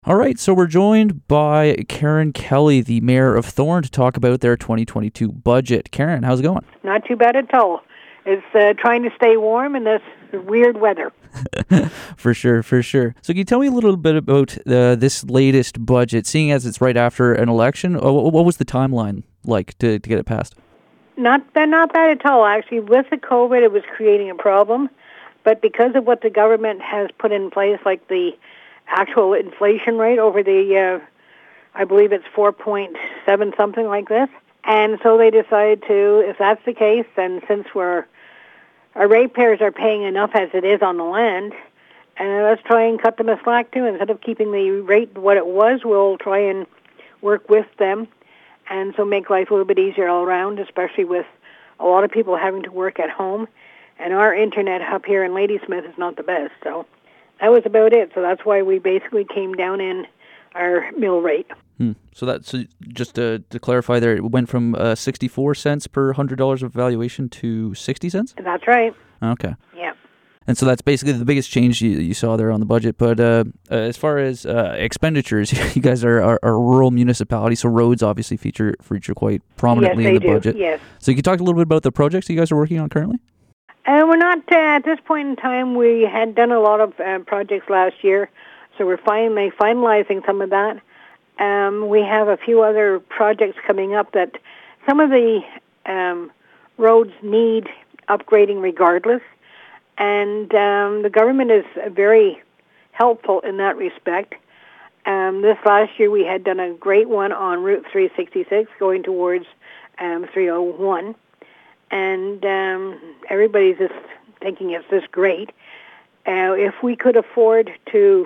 All right, so we're joined by Karen Kelly, the mayor of Thorne, to talk about their 2022 budget. Karen, how's it going? Not too bad at all. It's trying to stay warm in this weird weather. For sure. So can you tell me a little bit about this latest budget, seeing as it's right after an election? What was the timeline like to get it passed? Not bad at all, actually. With the COVID, it was creating a problem. But because of what the government has put in place, like the actual inflation rate over the, I believe it's 4.7, something like this. And so they decided to, if that's the case, then since our ratepayers are paying enough as it is on the land, let's try and cut them a slack too. Instead of keeping the rate what it was, we'll try and work with them and so make life a little bit easier all around, especially with a lot of people having to work at home. And our internet up here in Ladysmith is not the best. So that was about it. So that's why we basically came down in our mill rate. So just to clarify there, it went from 64 cents per $100 of valuation to 60 cents? That's right. Okay. Yeah. And so that's basically the biggest change you saw there on the budget. But as far as expenditures, you guys are a rural municipality, so roads obviously feature quite prominently in the budget. Yes. So you can talk a little bit about the projects you guys are working on currently? We're not, at this point in time, we had done a lot of projects last year, so we're finally finalizing some of that. We have a few other projects coming up that some of the roads need upgrading regardless, and the government is very helpful in that respect. This last year we had done a great one on Route 366 going towards 301, and everybody's just thinking it's just great. If we could afford to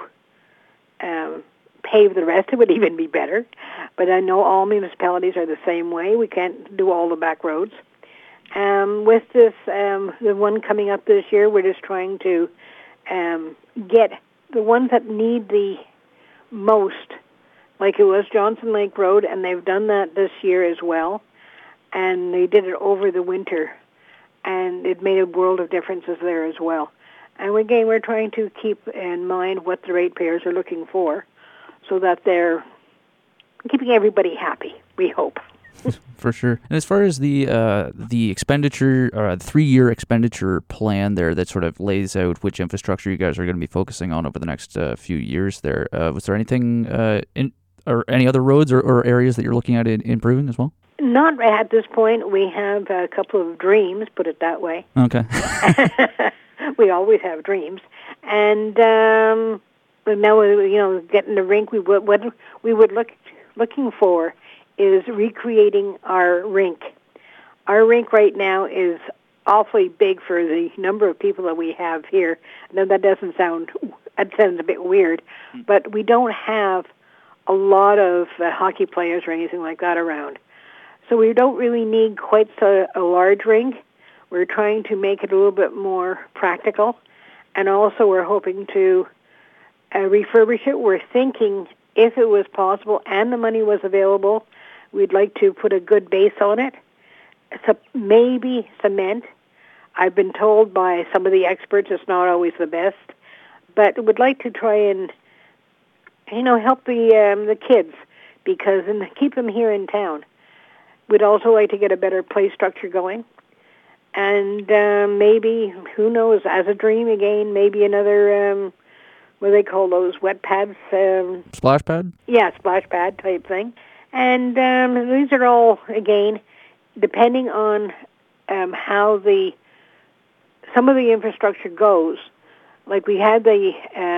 pave the rest, it would even be better. But I know all municipalities are the same way. We can't do all the back roads. With this, the one coming up this year, we're just trying to get the ones that need the most, like it was Johnson Lake Road, and they've done that this year as well. And they did it over the winter, and it made a world of differences there as well. And again, we're trying to keep in mind what the ratepayers are looking for, so that they're keeping everybody happy, we hope. For sure. And as far as the expenditure, or the 3-year expenditure plan there that sort of lays out which infrastructure you guys are going to be focusing on over the next few years there, was there anything or any other roads or areas that you're looking at improving as well? Not at this point. We have a couple of dreams, put it that way. Okay. We always have dreams. And but now, getting the rink, what we would looking for is recreating our rink. Our rink right now is awfully big for the number of people that we have here. Now that sounds a bit weird, but we don't have a lot of hockey players or anything like that around. So we don't really need quite a large rink. We're trying to make it a little bit more practical, and also we're hoping to refurbish it. We're thinking if it was possible and the money was available, we'd like to put a good base on it. So maybe cement. I've been told by some of the experts it's not always the best, but we'd like to try and help the kids and keep them here in town. We'd also like to get a better play structure going. And maybe, who knows, as a dream again, maybe another, what do they call those, wet pads? Splash pad? Yeah, splash pad type thing. And these are all, again, depending on how some of the infrastructure goes. Like we had the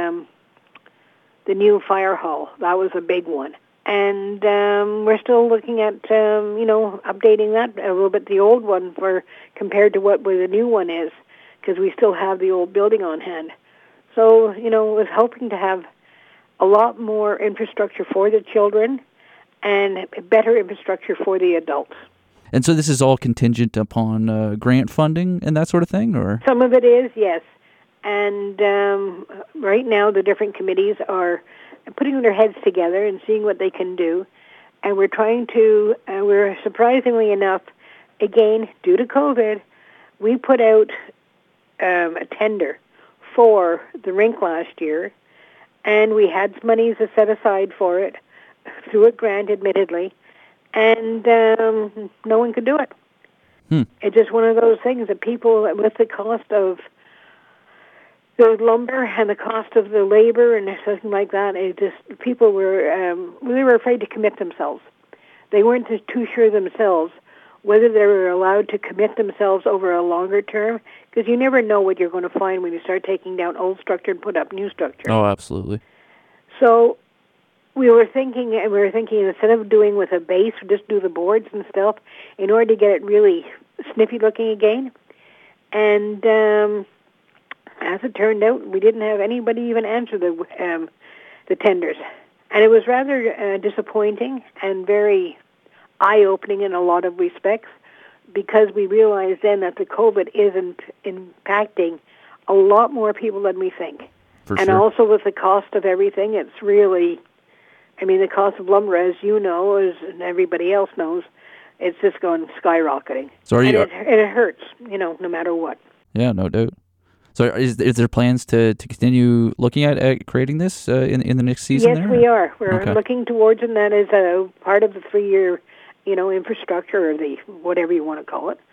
new fire hall. That was a big one. And we're still looking at, updating that a little bit, the old one, compared to what the new one is, because we still have the old building on hand. So, was hoping to have a lot more infrastructure for the children and better infrastructure for the adults. And so this is all contingent upon grant funding and that sort of thing, or? Some of it is, yes. And right now the different committees are putting their heads together and seeing what they can do. And we're trying to, we're surprisingly enough, again, due to COVID, we put out a tender for the rink last year, and we had monies set aside for it through a grant, admittedly, and no one could do it. It's just one of those things that people, with the cost of the lumber and the cost of the labor and something like that, people were afraid to commit themselves. They weren't too sure themselves whether they were allowed to commit themselves over a longer term, because you never know what you're going to find when you start taking down old structure and put up new structure. Oh, absolutely. So we were thinking instead of doing with a base, just do the boards and stuff in order to get it really sniffy looking again. And as it turned out, we didn't have anybody even answer the tenders. And it was rather disappointing and very eye-opening in a lot of respects, because we realized then that the COVID isn't impacting a lot more people than we think. For and sure. Also with the cost of everything, it's really, the cost of lumber, as you know, as everybody else knows, it's just going skyrocketing. So it hurts, no matter what. Yeah, no doubt. So is there plans to continue looking at creating this in the next season? Yes, there? we are. We're Okay. looking towards, and that is a part of the 3-year, infrastructure, or the whatever you want to call it.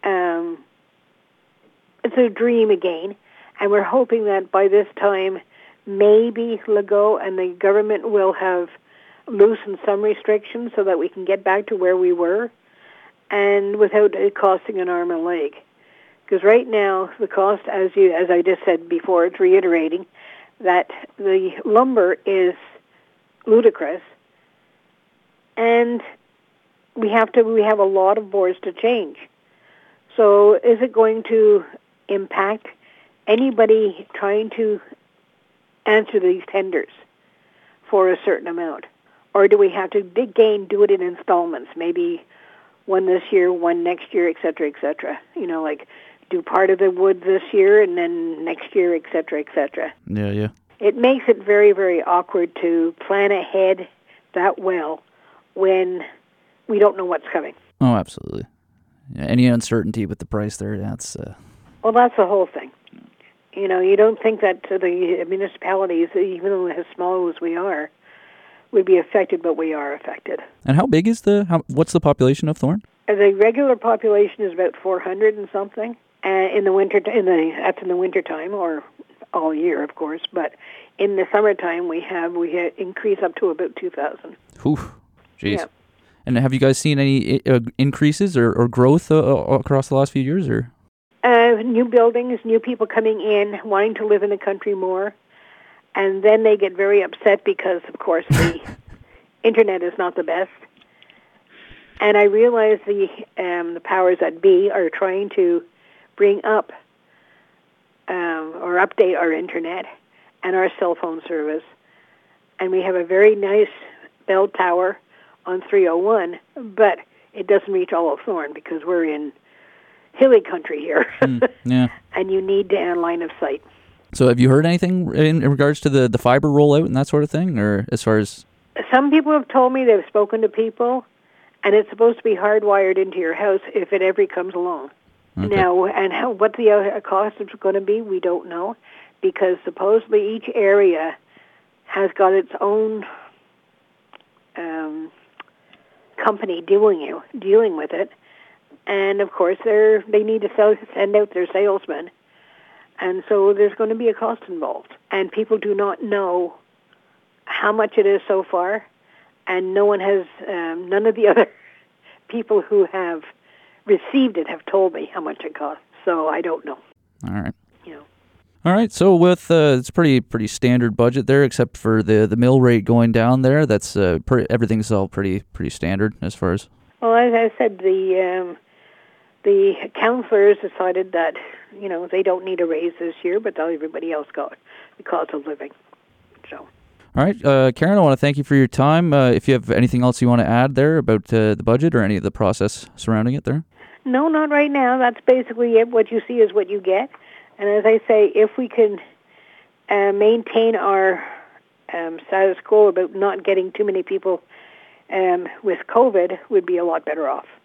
It's a dream again, and we're hoping that by this time, maybe Legault and the government will have loosened some restrictions so that we can get back to where we were, and without it costing an arm and a leg. Because right now, the cost, as I just said before, it's reiterating that the lumber is ludicrous, and we have a lot of boards to change. So is it going to impact anybody trying to answer these tenders for a certain amount? Or do we have to, again, do it in installments, maybe one this year, one next year, et cetera, like do part of the wood this year and then next year, et cetera, et cetera. Yeah. It makes it very, very awkward to plan ahead that well when we don't know what's coming. Oh, absolutely. Yeah, any uncertainty with the price there, that's... Well, that's the whole thing. You don't think that the municipalities, even though as small as we are, would be affected, but we are affected. And how big is what's the population of Thorn? The regular population is about 400 and something. In the winter, that's in the winter time, or all year, of course. But in the summertime, we increase up to about 2,000. Whew, jeez. Yeah. And have you guys seen any increases or growth across the last few years, or? New buildings, new people coming in, wanting to live in the country more, and then they get very upset because, of course, the internet is not the best. And I realize the powers that be are trying to bring up or update our internet and our cell phone service. And we have a very nice bell tower on 301, but it doesn't reach all of Thorn because we're in hilly country here. Yeah. And you need line of sight. So have you heard anything in regards to the fiber rollout and that sort of thing, or as far as... Some people have told me they've spoken to people, and it's supposed to be hardwired into your house if it ever comes along. Okay. Now, and what the cost is going to be, we don't know, because supposedly each area has got its own company dealing with it, and of course they need to send out their salesmen, and so there's going to be a cost involved, and people do not know how much it is so far, and none of the other people who have received it have told me how much it costs, so I don't know. All right. All right, so with it's pretty standard budget there, except for the mill rate going down there. That's everything's all pretty standard as far as. Well, as I said, the councillors decided that they don't need a raise this year, but everybody else got the cost of living. So. All right, Karen, I want to thank you for your time. If you have anything else you want to add there about the budget or any of the process surrounding it there? No, not right now. That's basically it. What you see is what you get. And as I say, if we can maintain our status quo about not getting too many people with COVID, we'd be a lot better off.